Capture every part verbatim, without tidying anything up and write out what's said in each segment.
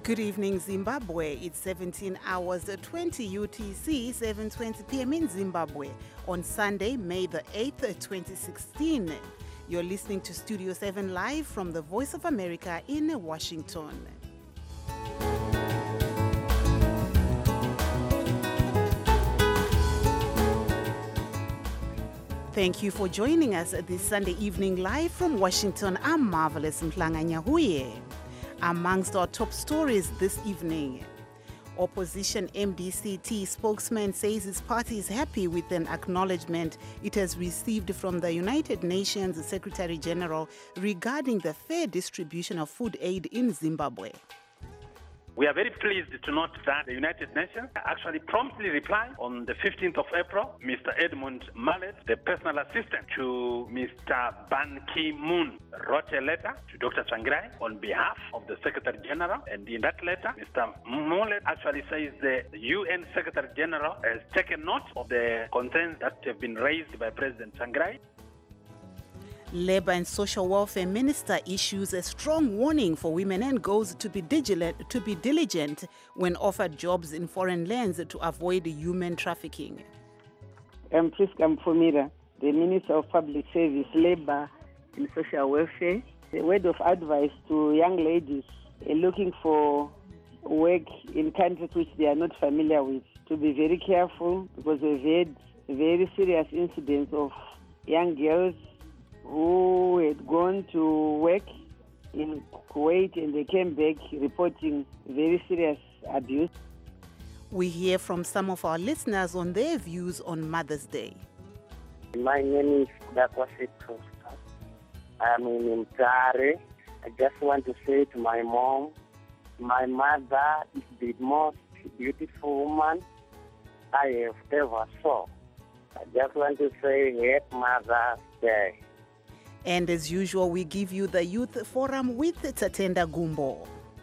Good evening, Zimbabwe. It's seventeen hours twenty U T C, seven twenty p m in Zimbabwe on Sunday, May the eighth, twenty sixteen. You're listening to Studio seven live from the Voice of America in Washington. Thank you for joining us this Sunday evening live from Washington. I'm Marvelous Mhlanga Nyahuye. Amongst our top stories this evening, opposition M D C T spokesman says his party is happy with an acknowledgement it has received from the United Nations Secretary General regarding the fair distribution of food aid in Zimbabwe. We are very pleased to note that the United Nations actually promptly replied on the fifteenth of April. Mister Edmund Mallet, the personal assistant to Mister Ban Ki-moon, wrote a letter to Doctor Tsvangirai on behalf of the Secretary General. And in that letter, Mister Mallet actually says the U N Secretary General has taken note of the concerns that have been raised by President Tsvangirai. Labour and Social Welfare Minister issues a strong warning for women and girls to be diligent, to be diligent when offered jobs in foreign lands to avoid human trafficking. I'm Priska Mfumira, the Minister of Public Service, Labour and Social Welfare. A word of advice to young ladies looking for work in countries which they are not familiar with, to be very careful, because we've had very serious incidents of young girls who had gone to work in Kuwait and they came back reporting very serious abuse. We hear from some of our listeners on their views on Mother's Day. My name is Dakwase Costa. I'm in Mtare. I just want to say to my mom, my mother is the most beautiful woman I have ever saw. I just want to say Happy Mother's Day. And as usual, we give you the Youth Forum with Tatenda Gumbo.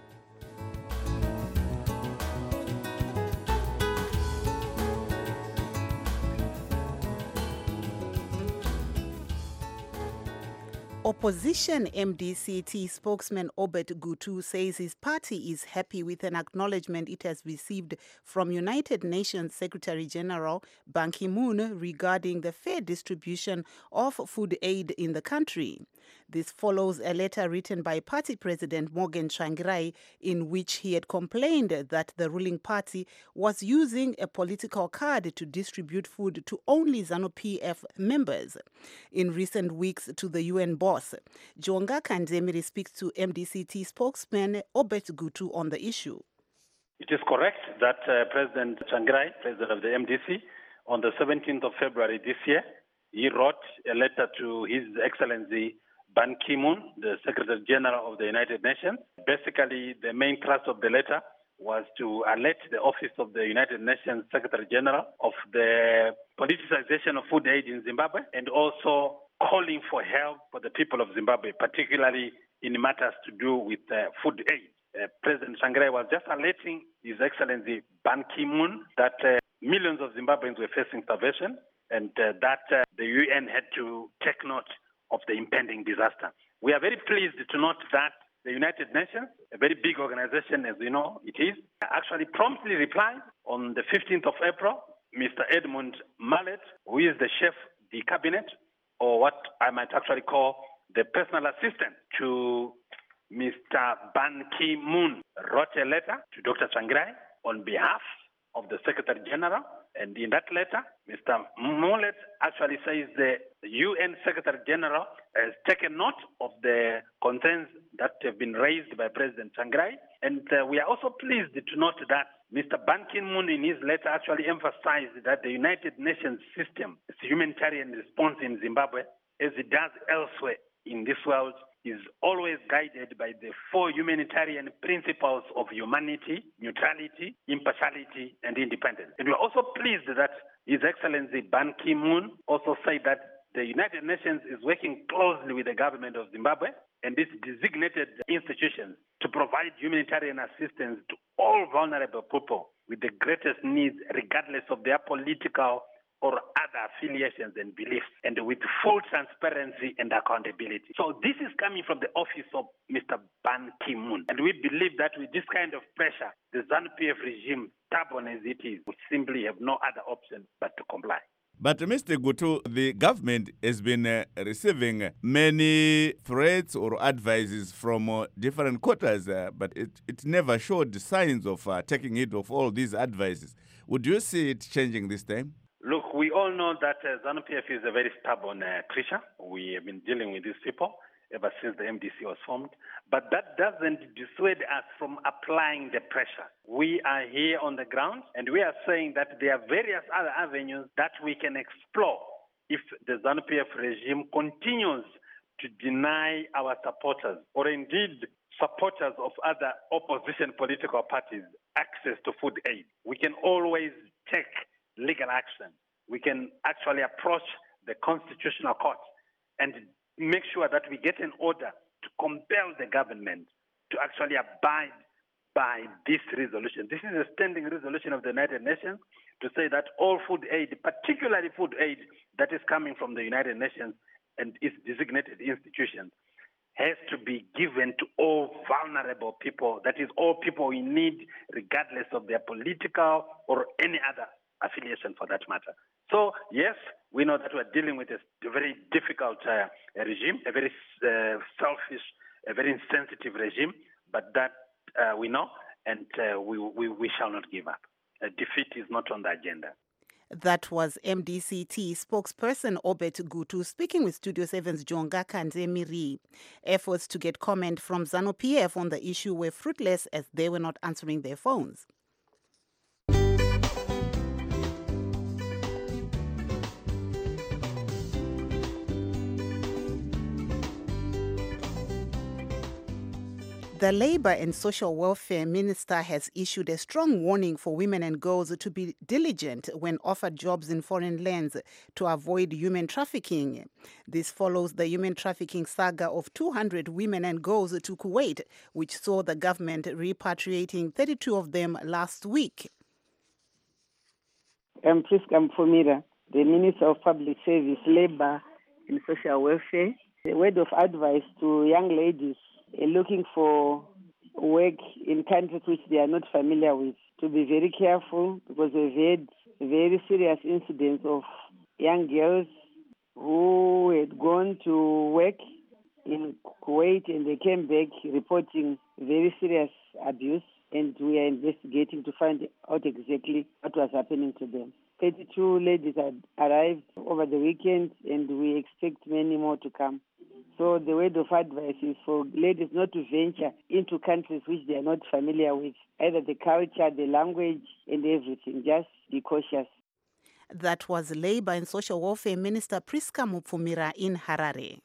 Opposition M D C T spokesman Obert Gutu says his party is happy with an acknowledgement it has received from United Nations Secretary General Ban Ki-moon regarding the fair distribution of food aid in the country. This follows a letter written by party president Morgan Tsvangirai in which he had complained that the ruling party was using a political card to distribute food to only ZANU-P F members. In recent weeks to the U N boss, Jonga Kandemiri speaks to M D C T spokesman Obert Gutu on the issue. It is correct that uh, President Tsvangirai, president of the M D C, on the seventeenth of February this year, he wrote a letter to His Excellency Ban Ki-moon, the Secretary General of the United Nations. Basically, the main thrust of the letter was to alert the Office of the United Nations Secretary General of the politicization of food aid in Zimbabwe and also calling for help for the people of Zimbabwe, particularly in matters to do with uh, food aid. Uh, President Tsvangirai was just alerting His Excellency Ban Ki-moon that uh, millions of Zimbabweans were facing starvation and uh, that uh, the U N had to take note of the impending disaster. We are very pleased to note that the United Nations, a very big organization as you know it is, actually promptly replied on the fifteenth of April. Mister Edmund Mallet, who is the chef de cabinet, or what I might actually call the personal assistant to Mister Ban Ki-moon, wrote a letter to Doctor Tsvangirai on behalf of the Secretary General. And in that letter, Mister Mallet actually says the U N Secretary General has taken note of the concerns that have been raised by President Tsvangirai. And uh, we are also pleased to note that Mister Ban Ki-moon in his letter actually emphasized that the United Nations system, its humanitarian response in Zimbabwe, as it does elsewhere in this world, is always guided by the four humanitarian principles of humanity, neutrality, impartiality, and independence. And we're also pleased that His Excellency Ban Ki-moon also said that the United Nations is working closely with the government of Zimbabwe and its designated institutions to provide humanitarian assistance to all vulnerable people with the greatest needs, regardless of their political or other affiliations and beliefs, and with full transparency and accountability. So this is coming from the office of Mister Ban Ki-moon. And we believe that with this kind of pressure, the ZANU-P F regime, stubborn as it is, we simply have no other option but to comply. But Mister Gutu, the government has been uh, receiving many threats or advices from uh, different quarters, uh, but it, it never showed signs of uh, taking it of all these advices. Would you see it changing this time? Look, we all know that uh, ZANU-P F is a very stubborn uh, creature. We have been dealing with these people ever since the M D C was formed. But that doesn't dissuade us from applying the pressure. We are here on the ground, and we are saying that there are various other avenues that we can explore if the ZANU-P F regime continues to deny our supporters, or indeed supporters of other opposition political parties, access to food aid. We can always take legal action. We can actually approach the Constitutional Court and make sure that we get an order to compel the government to actually abide by this resolution. This is a standing resolution of the United Nations to say that all food aid, particularly food aid that is coming from the United Nations and its designated institutions, has to be given to all vulnerable people, that is, all people in need, regardless of their political or any other affiliation for that matter. So, yes, we know that we're dealing with a very difficult uh, regime, a very uh, selfish, a very insensitive regime, but that uh, we know, and uh, we, we, we shall not give up. A defeat is not on the agenda. That was M D C T spokesperson Obed Gutu speaking with Studio seven's Jonga Kanzemiri. Efforts to get comment from ZANU-P F on the issue were fruitless as they were not answering their phones. The Labour and Social Welfare Minister has issued a strong warning for women and girls to be diligent when offered jobs in foreign lands to avoid human trafficking. This follows the human trafficking saga of two hundred women and girls to Kuwait, which saw the government repatriating thirty-two of them last week. I'm Priska Mfumira, the Minister of Public Service, Labour and Social Welfare. A word of advice to young ladies looking for work in countries which they are not familiar with, to be very careful, because we've had very serious incidents of young girls who had gone to work in Kuwait and they came back reporting very serious abuse, and we are investigating to find out exactly what was happening to them. thirty-two ladies had arrived over the weekend, and we expect many more to come. So the word of advice is for ladies not to venture into countries which they are not familiar with, either the culture, the language, and everything. Just be cautious. That was Labour and Social Welfare Minister Priska Mfumira in Harare.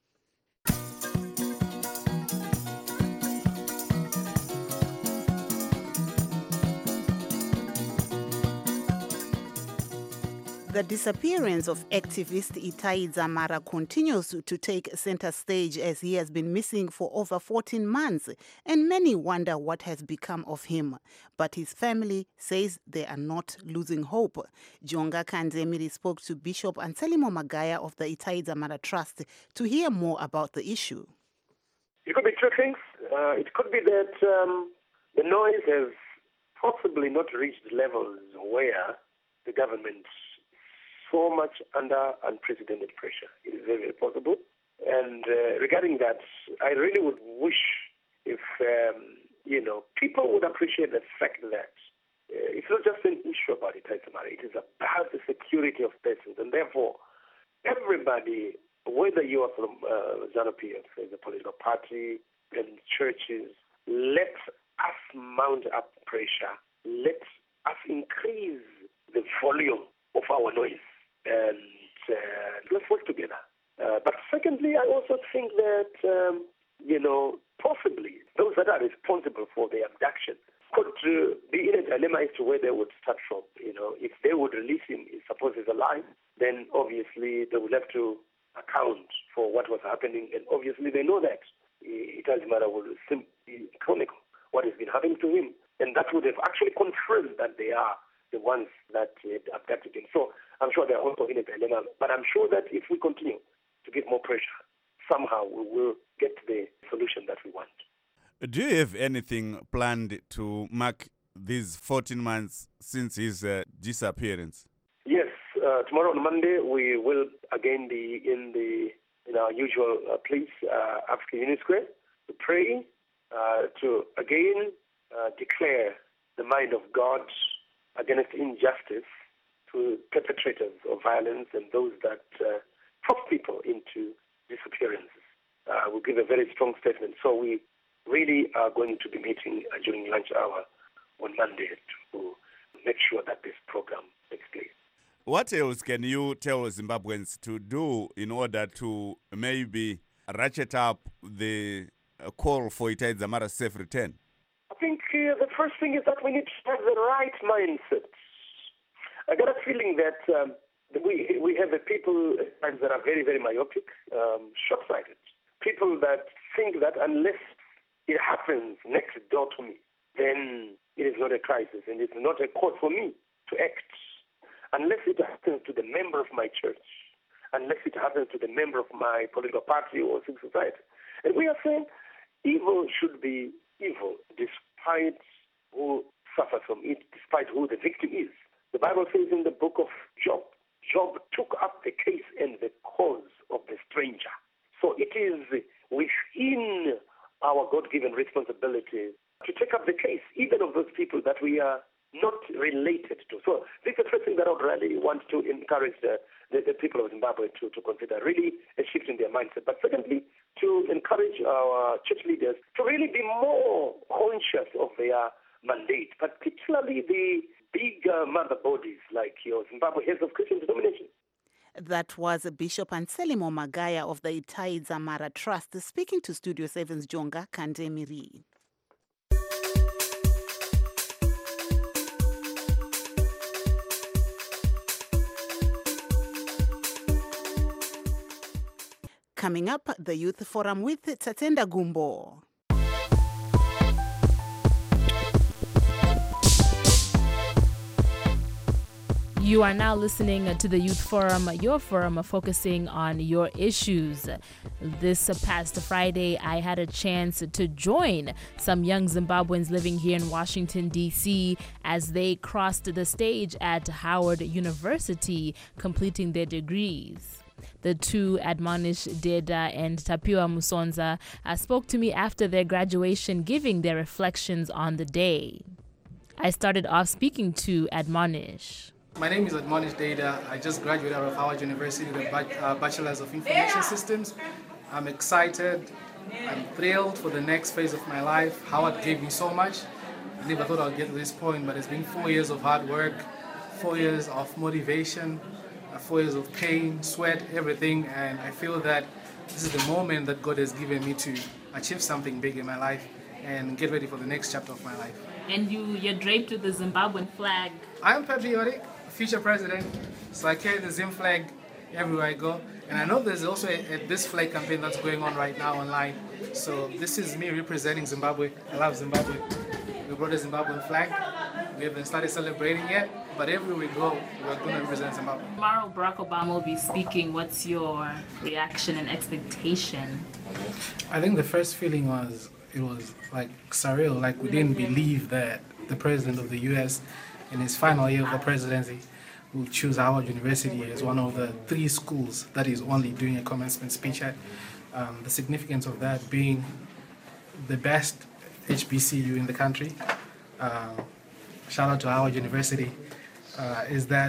The disappearance of activist Itai Dzamara continues to take center stage as he has been missing for over fourteen months, and many wonder what has become of him. But his family says they are not losing hope. Jonga Kanzemiri spoke to Bishop Anselmo Magaya of the Itai Dzamara Trust to hear more about the issue. It could be two things. Uh, it could be that um, the noise has possibly not reached levels where the government so much under unprecedented pressure. It is very, very possible. And uh, regarding that, I really would wish if, um, you know, people would appreciate the fact that uh, it's not just an issue about Itai Dzamara, it is about the security of persons. And therefore, everybody, whether you are from uh, ZANU-P F as a political party and churches, let us mount up pressure. Let us increase the volume of our noise. And uh, let's work together. Uh, but secondly, I also think that, um, you know, possibly those that are responsible for the abduction could uh, be in a dilemma as to where they would start from. You know, if they would release him, suppose he's alive, then obviously they would have to account for what was happening. And obviously they know that Itai Dzamara will simply chronicle what has been happening to him. And that would have actually confirmed that they are the ones that uh, abducted him. So I'm sure they're also in it, but I'm sure that if we continue to give more pressure, somehow we will get the solution that we want. Do you have anything planned to mark these fourteen months since his uh, disappearance? Yes, uh, tomorrow on Monday we will again be in the in our usual uh, place, uh, African Unity Square, to pray, uh, to again uh, declare the mind of God against injustice to perpetrators of violence and those that uh, force people into disappearances. Uh, we'll give a very strong statement. So we really are going to be meeting uh, during lunch hour on Monday to make sure that this program takes place. What else can you tell Zimbabweans to do in order to maybe ratchet up the uh, call for Itai Dzamara's safe return? I think uh, the first thing is that we need to have the right mindset. I got a feeling that um, we we have a people at times that are very, very myopic, um, short-sighted. People that think that unless it happens next door to me, then it is not a crisis and it's not a cause for me to act. Unless it happens to the member of my church, unless it happens to the member of my political party or civil society. And we are saying evil should be evil despite who suffers from it, despite who the victim is. The Bible says in the book of Job, Job took up the case and the cause of the stranger. So it is within our God-given responsibility to take up the case, even of those people that we are not related to. So this is the first thing that I would really want to encourage the, the, the people of Zimbabwe to, to consider, really a shift in their mindset. But secondly, to encourage our church leaders to really be more conscious of their mandate, particularly the big uh, mother bodies like your Zimbabwe Heads of Christian Denomination. That was Bishop Anselmo Magaya of the Itai Dzamara Trust speaking to Studio seven's Jonga Kandemiri. Coming up, the Youth Forum with Tatenda Gumbo. You are now listening to the Youth Forum, your forum focusing on your issues. This past Friday, I had a chance to join some young Zimbabweans living here in Washington, D C as they crossed the stage at Howard University, completing their degrees. The two, Admonish Deda and Tapiwa Musonza, uh, spoke to me after their graduation, giving their reflections on the day. I started off speaking to Admonish. My name is Admonish Deda. I just graduated out of Howard University with a uh, Bachelor's of Information Systems. I'm excited. I'm thrilled for the next phase of my life. Howard gave me so much. I never thought I'd get to this point, but it's been four years of hard work, four years of motivation, four years of pain, sweat, everything, and I feel that this is the moment that God has given me to achieve something big in my life and get ready for the next chapter of my life. And you, you're draped with the Zimbabwean flag. I'm patriotic, future president, so I carry the Zim flag everywhere I go. And I know there's also a, a this flag campaign that's going on right now online. So this is me representing Zimbabwe. I love Zimbabwe. We brought a Zimbabwean flag. We haven't started celebrating yet, but everywhere we go, we're going to represent Zimbabwe. Tomorrow, Barack Obama will be speaking. What's your reaction and expectation? I think the first feeling was, it was like surreal, like we didn't believe that the president of the U S in his final year of the presidency will choose Howard University as one of the three schools that is only doing a commencement speech at. Um, the significance of that being the best H B C U in the country. Uh, shout out to Howard University, uh, is that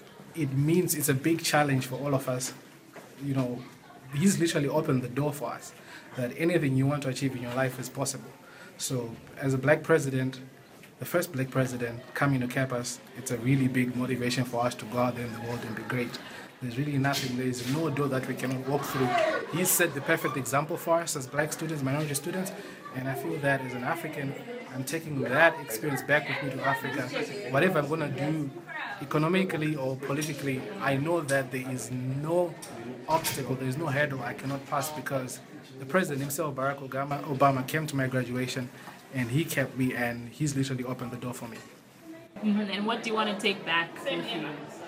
it means it's a big challenge for all of us. You know, he's literally opened the door for us, that anything you want to achieve in your life is possible. So as a black president, the first black president coming to campus, it's a really big motivation for us to go out there in the world and be great. There's really nothing, there is no door that we cannot walk through. He set the perfect example for us as black students, minority students, and I feel that as an African, I'm taking that experience back with me to Africa. Whatever I'm going to do economically or politically, I know that there is no obstacle, there is no hurdle I cannot pass, because the president himself, Barack Obama, Obama came to my graduation and he kept me, and he's literally opened the door for me. Mm-hmm. And what do you want to take back with you?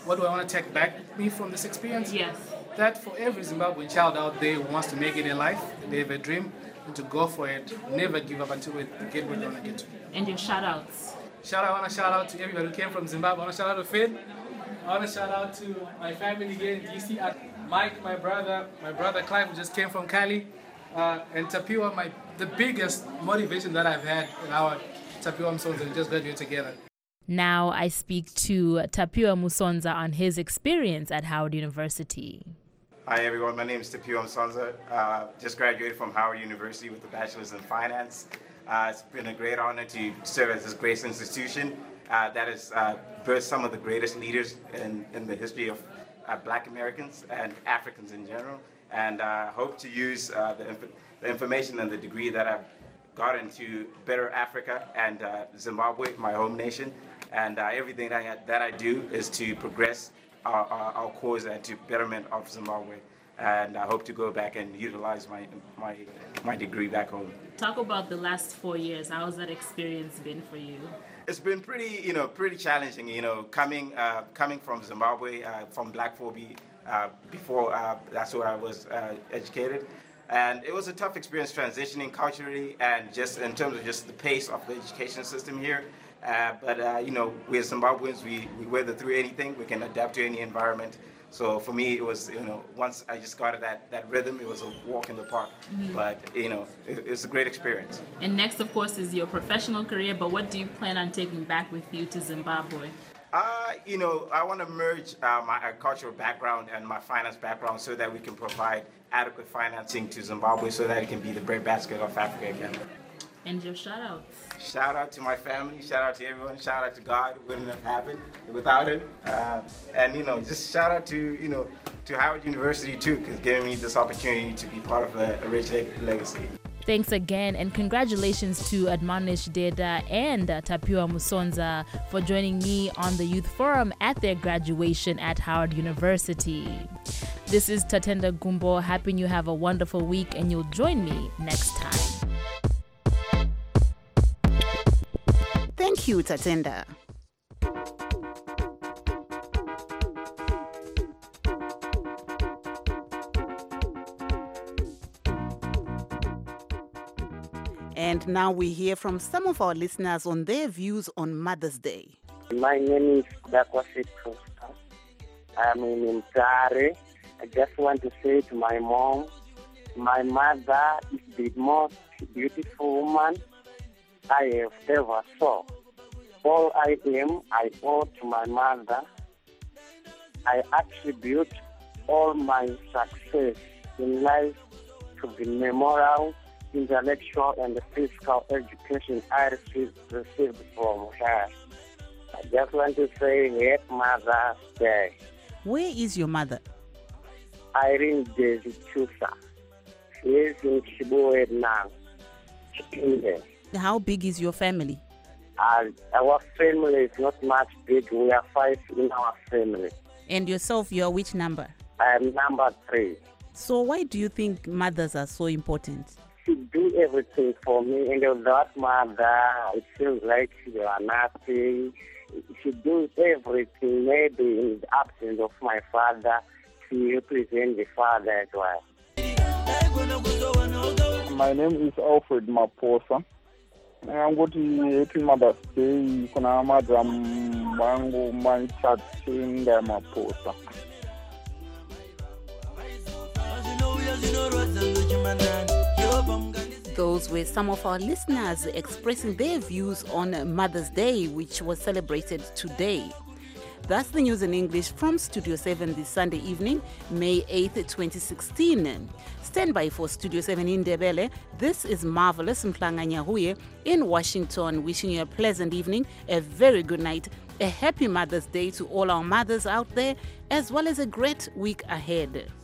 what do I want to take back with me from this experience? Yes. That for every Zimbabwean child out there who wants to make it in life, they have a dream, and to go for it, never give up until we get where they want to get to. And your shout outs. Shout out, I want to shout out to everybody who came from Zimbabwe. I want to shout out to Finn. I want to shout out to my family here in D C. Mike, my brother, my brother Clive, who just came from Cali. Uh, and Tapiwa, my the biggest motivation that I've had in our Tapiwa Musonza, we just graduated together. Now I speak to Tapiwa Musonza on his experience at Howard University. Hi everyone, my name is Tapiwa Musonza. Uh, just graduated from Howard University with a bachelor's in finance. Uh, it's been a great honor to serve as this great institution uh, that has uh, birthed some of the greatest leaders in, in the history of uh, Black Americans and Africans in general. And I uh, hope to use uh, the, inf- the information and the degree that I've gotten to better Africa and uh, Zimbabwe, my home nation. And uh, everything that I, that I do is to progress our, our, our cause and to betterment of Zimbabwe. And I hope to go back and utilize my, my, my degree back home. Talk about the last four years. How has that experience been for you? It's been pretty, you know, pretty challenging. You know, coming uh, coming from Zimbabwe, uh, from Black four B. Uh, before uh, that's where I was uh, educated, and it was a tough experience transitioning culturally and just in terms of just the pace of the education system here. Uh, but uh, you know, we as Zimbabweans, we, we weather through anything. We can adapt to any environment. So for me, it was, you know, once I just got that that rhythm, it was a walk in the park. Mm-hmm. But you know, it, it's a great experience. And next, of course, is your professional career. But what do you plan on taking back with you to Zimbabwe? Uh, you know, I want to merge uh, my agricultural background and my finance background so that we can provide adequate financing to Zimbabwe so that it can be the breadbasket of Africa again. And your shout outs? Shout out to my family, shout out to everyone, shout out to God. It wouldn't have happened without it. Uh, and, you know, just shout out to, you know, to Howard University too, because giving me this opportunity to be part of a, a rich legacy. Thanks again, and congratulations to Admonish Deda and uh, Tapiwa Musonza for joining me on the Youth Forum at their graduation at Howard University. This is Tatenda Gumbo, hoping you have a wonderful week and you'll join me next time. Thank you, Tatenda. And now we hear from some of our listeners on their views on Mother's Day. My name is Dakwasi Costa. I'm in Mtare. I just want to say to my mom, my mother is the most beautiful woman I have ever saw. All I am, I owe to my mother. I attribute all my success in life to the memorial, intellectual, and physical education I received, received from her. I just want to say Happy Mother's Day. Where is your mother? Irene Daisy Chusa. She is in Chibuwe now. How big is your family? Uh, our family is not much big. We are five in our family. And yourself, you are which number? I am number three. So why do you think mothers are so important? She do everything for me, and without mother, it feels like you are nothing. She does everything. Maybe in the absence of my father, she represents the father as well. My name is Alfred Maposa. I'm going to Happy Mother's Day. Kuna madam wangu Manchachinga Maposa. Those were some of our listeners expressing their views on Mother's Day, which was celebrated today. That's the news in English from Studio seven this Sunday evening, May eighth, twenty sixteen. Stand by for Studio seven in Ndebele. This is Marvelous Mhlanga Nyahuye in Washington, wishing you a pleasant evening, a very good night, a happy Mother's Day to all our mothers out there, as well as a great week ahead.